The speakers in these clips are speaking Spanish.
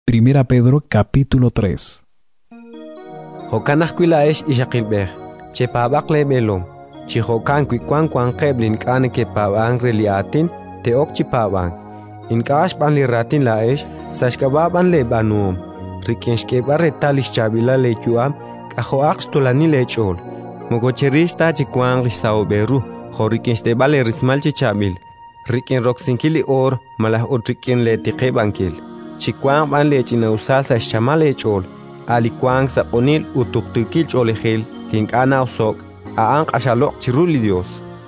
Primera Pedro capítulo 3. Hokanah kuilaesh ishaqilbeh, chepabak lebelom, chihokan kuikwan kwan keblin kane ke pabang reliatin, teok chipabang. Inkash ban liratin laesh, sashkababan lebanum, rikenshkeba retalish chabila lechuam, kahoaks tulani lechol. Mogocherista chikwan risao beru, horikensteba le rismal chichabil, riken roxinkili or, malah utriken le tiqebankil. Chikwang ban lech inausal sa chamalechol, alikwang sa konil utuktukil cholehil, tinkana usok, aang ashalok chiruli Dios.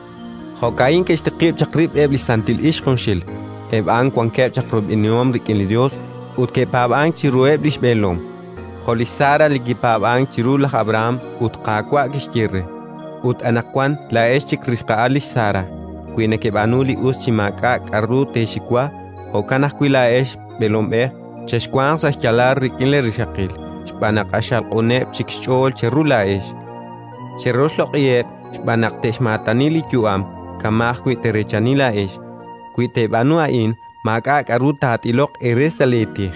Hokain keshtekib chakrib eblisantil ishkonshil, ang kwang keb chakrob iniom rikin li Dios, utkepabang chiru eblish belom. Holisara ligipabang chirulah Abraham, utkakwa kishkirre, anakwan la eschik riska alish Sara, kuinekebanuli us chimaka karru teshikwa, hokanah kuila esh belom cheshkwang sa chalar rikinle rishakil, shpanak ashal onep chikchol cherula esh. Cheroslok yep, shpanak teshmatanili yuam, kamah kuiterechanila esh. Kuite banuain, maka karuta atilok eresaletih.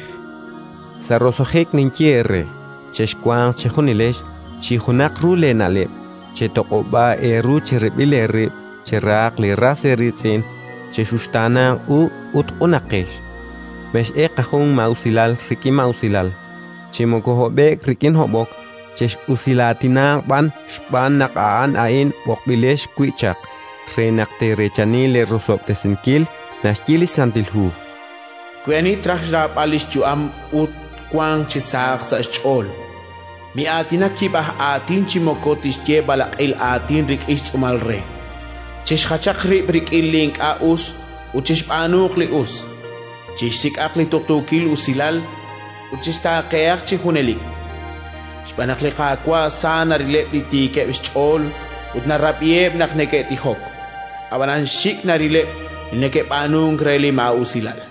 Sa rosohek ninkierre, cheshkwang chehunilesh, chihunak rule nalep, chetokoba eru cheribile cherak le raseritzin, cheshustana unakesh. Besh kahung mausilal, riki mausilal. Chimokohobek rikin hobok, chesh usilatina ban, shpan nakaan ain bokbilesh kuichak. Renak te rechani le rosop tesinkil, nashkili santilhu. Kueni trajrap alish juam ut kwang chisak sa chol. Mi atina kibah atin chimokotish ke balak il atin rik ish umalre. Chesh hachak rik link aus, uchesh panuk li us. Chisik akli tuktukil usilal, uchista kayak chihunelik. Shpanakli kakwa sana rilep litike bischol, utnarapieb nakneke tihok. Abanan shik na rilep, neke panung kreli ma usilal.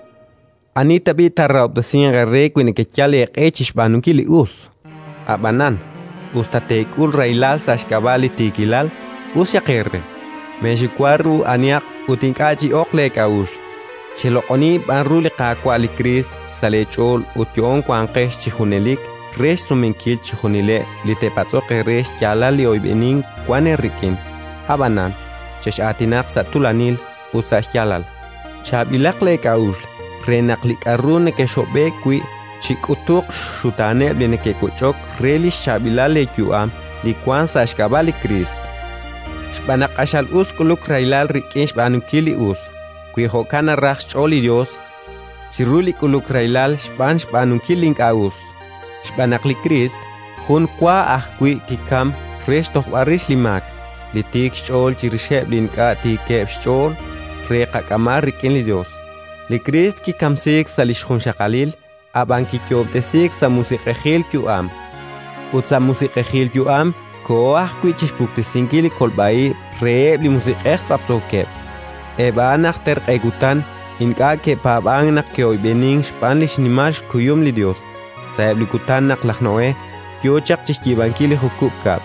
Anita bita raub da singa reku neke chale echish panungili us. Abanan, ustatekul railal sashkabali tikilal, usyakerre. Meshikwaru aniak utinkachi okle kaush. Chelokoni banruli kakwali Christ salechol utyon kwankesh chihunelik resh suminkil chihunile litepatsoke resh chalali oibenin kwanerikin abanan chesh atinak satulanil usash chalal chabilak le kaush renaklik arune ke shobekwi chikutuk shutane bleneke kochok relish chabilale kyuam likwan sashkabali Christ shbanak ashal us kuluk railal rikinsh banukili us Kui hokana rach choli Dios, chiruli kuluk railal shpanunkiling aus. Shpanakli Christ, hun kwa kui kikam restoh warish limak, litik chol chirishep linka tikep chol, reka kamar rikin li Dios. Li Christ kikam sik salish hun shakalil, aban kikyob de sik sa musikehil kyuam. Utsa musikehil kyuam, ko kui chishpuk de singili kolbai reeb li musikeh saptokep. Ebanak terqegutan inka ke pabang nak ke oibening Spanish nimash kuyum li Dios. Sa eblikutan nak laknoe kyochak chishkibankili hukukap.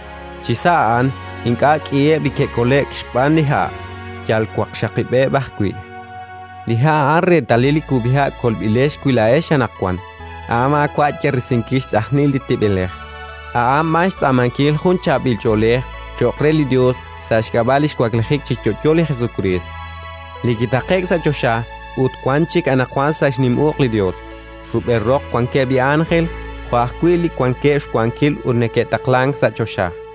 Chisaan inka kie bike kolek Spaniha kyal kwakshakibe bahkwi. Liha arre talili kubiha kolbilesh kwilaesha nakwan. Ama kwache risinkish sahnil ditibeleh. Mais tamankil huncha bilcholeh chokre li Dios. Sashkabalish kwaklejik chichocholi Jesucrist. Likitakek sa chosha, ut kwanchik anakwan sashnim ukli Dios. Ruberok kwankebi ángel, huahkwili kwankesh kwankil urneketaklang sa chosha.